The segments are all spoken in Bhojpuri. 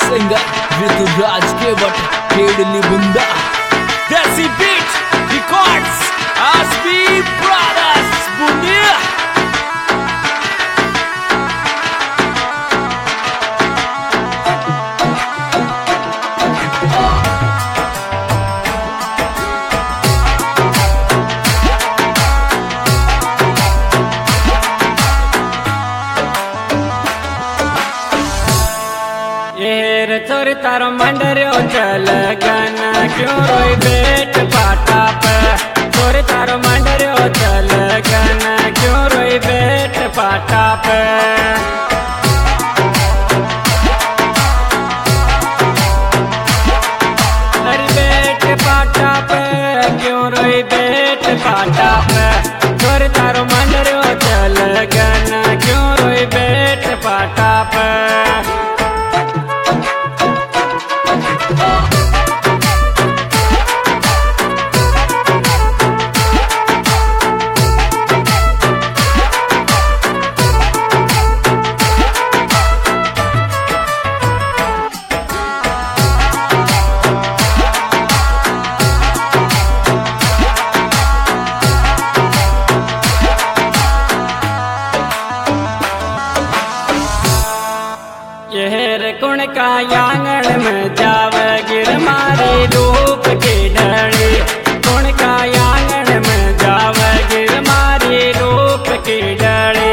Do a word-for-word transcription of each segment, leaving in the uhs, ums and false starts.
singer Rituraj Kewat Kedli Bunda Desi Beat Records Asbi Brothers Bundia चोरी तारो मंडरियो चल गना क्यों रोई बेट पाटा पे चोरी तारो मंडरियो चल गना क्यों रोई बेट पाटा पे अरे बेट पाटा पे क्यों रोई बेट पाटा पे चोरी तारो मंडरियो चल गना क्यों रोई बेट पाटा पे कुण का आंगन में जावे गिर मारी रूप की डली कुण का आंगन में जावे गिर मारी रूप की डली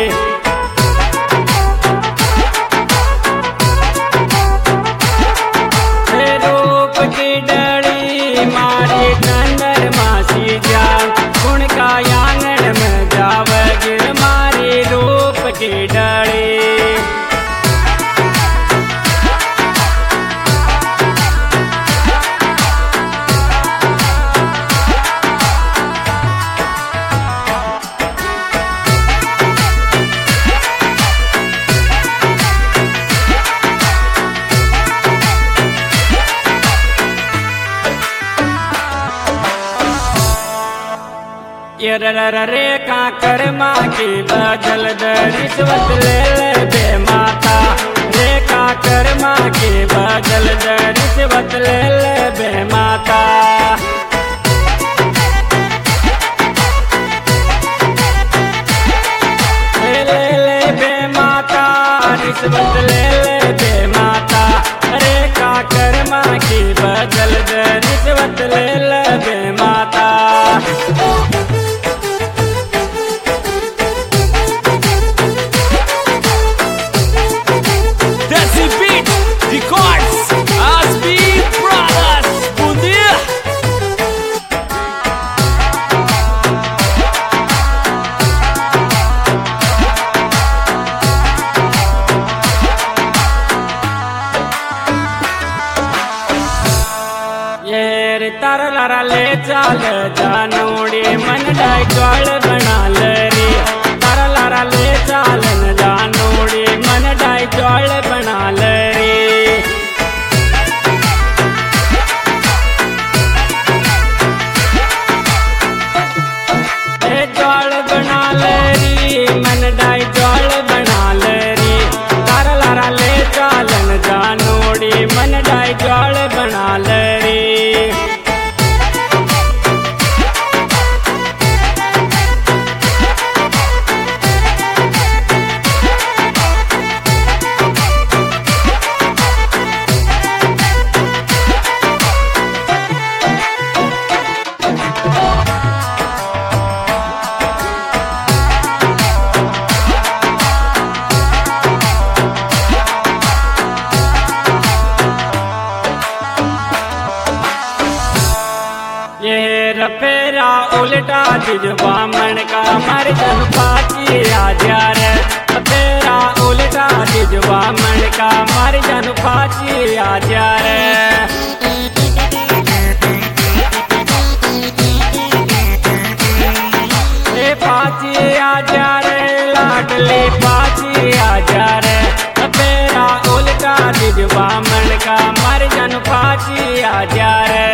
रूप की डली मारी नंदर मासी जान कुण का आंगन में जावे गिर मारी रूप की डली रे का कर्मा की बदल द रिश्वत ले ले बे माता रे का कर्मा की बदल द रिश्वत ले ले बे माता ले ले बे माता रिश्वत ले ले बे माता रे का कर्मा की बदल द रिश्वत ले ले बे माता तारा लारा ले चाल जानूड़ी मन डाई ज्वाल बना ले री तारा लारा ले चाल जानूड़ी मन डाई ज्वाल बना ले री ज्वाल बना ले री मन डाई ज्वाल बना ले री तारा लारा ले चाल जानूड़ी मन डाई ज्वाल बना ले री फेरा उल्टा दिजवा मन का मर जन पाची आजा रे फेरा उल्टा दिजवा मन का मर जन पाची आजा रे ए पाची आजा रे लाडली पाची आजा रे फेरा उल्टा दिजवा मन का मर जन पाची आजा रे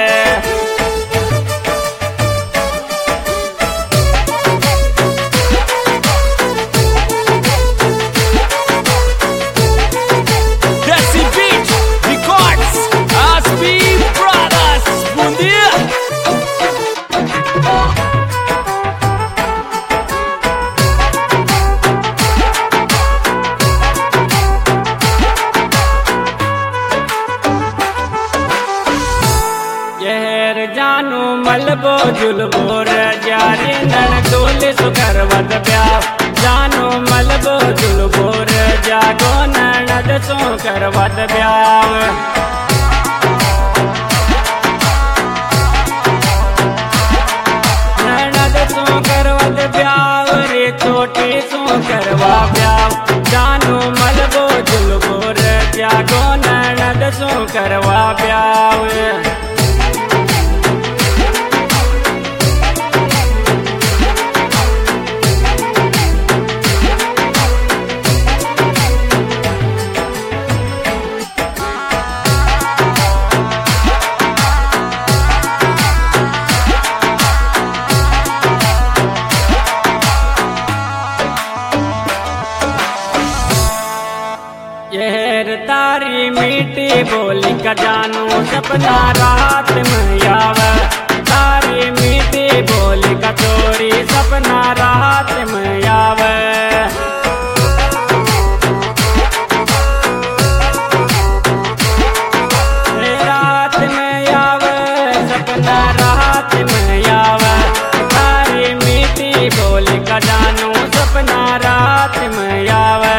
Desi Beat जुलबो जारी नन डोल सुकरवत ब्याव जानो मलबो जुलबो जागो ननद सो करवत ब्याव ननद सो करवत ब्याव रे छोटी सो करवा ब्याव जानो मलबो जुलबो जागो ननद सो करवा ब्याव यहर तारी मीठी बोली का जानू सपना रात में आवे तारी मीठी बोली का चोरी सपना रात में आवे रात में आवे सपना रात में आवे तारी मीठी बोली का जानू सपना रात में आवे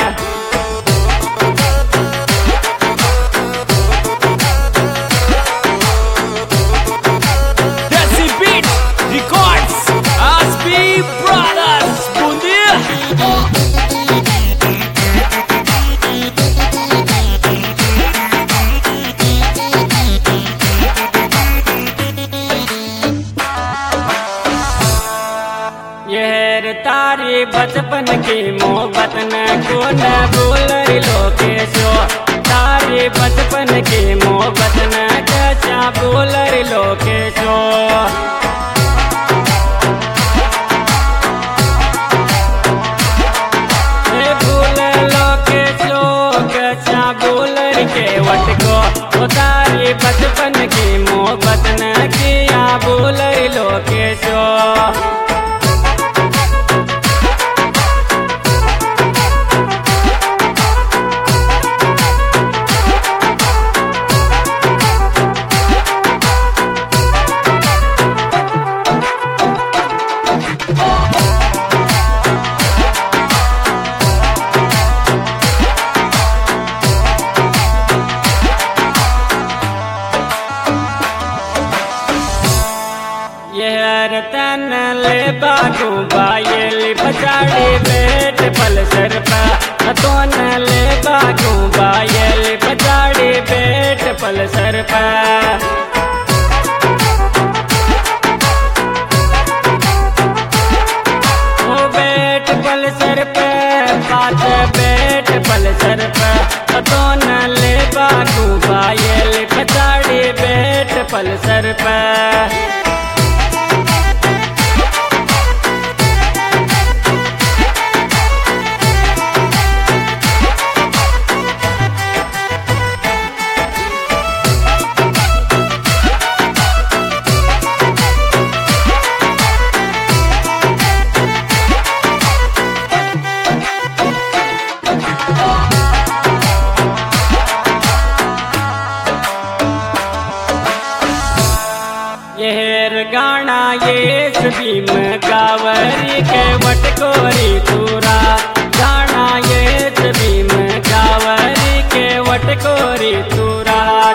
तारी बचपन की मोहब्बत न को न बोल लोकेशो तारी बचपन की मोहब्बत न कैसा बोल लोकेशो बोल लोकेशो कैसा बोल के वट को तारी बचपन की मोहब्बत न किया बोल लोकेशो तन ले बागू बायल बचाड़ी बेट पल सर पर तो न ले बागू बायल बचाड़ी बेट पल सर पर ओ बेट पल सर पे बात बेट पल सर पर तो न ले बागू बायल बचाड़ी बेट पल सर पर यहर गाना ये भीम कावरी के वटकोरी तूरा गाना ये भीम कावरी के वटकोरी तूरा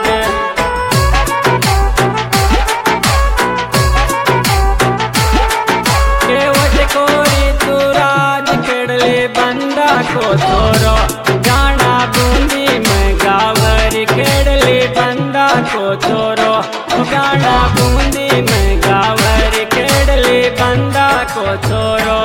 के वटकोरी तूराज केड़ले बंदा को छोरो गाना बूंदी में गावरी केड़ले बंदा को छोरो गाना बूंदी में गावर केड़ले बंदा को छोरो।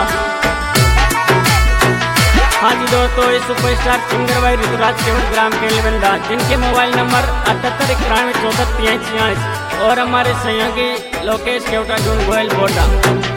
हाँ जी दोस्तों, इस सुपरस्टार सिंगर भाई ऋतुराज केवट ग्राम के बंदा जिनके मोबाइल नंबर अठहत्तर इक्यानवे चौदह तिहाई छियालीस और हमारे सहयोगी लोकेश केवटा जून गोयल बोटा।